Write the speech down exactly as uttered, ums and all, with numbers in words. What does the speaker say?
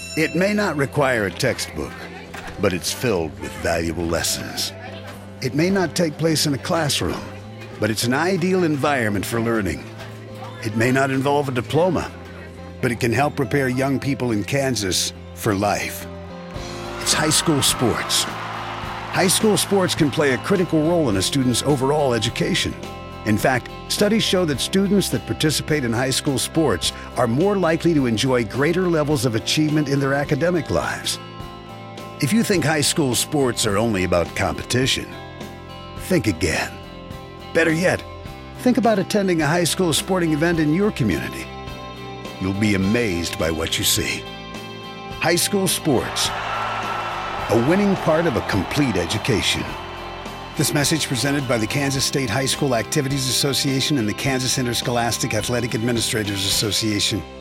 It may not require a textbook, but it's filled with valuable lessons. It may not take place in a classroom, but it's an ideal environment for learning. It may not involve a diploma, but it can help prepare young people in Kansas for life. It's high school sports. High school sports can play a critical role in a student's overall education. In fact, studies show that students that participate in high school sports are more likely to enjoy greater levels of achievement in their academic lives. If you think high school sports are only about competition, think again. Better yet, think about attending a high school sporting event in your community. You'll be amazed by what you see. High school sports, a winning part of a complete education. This message presented by the Kansas State High School Activities Association and the Kansas Interscholastic Athletic Administrators Association.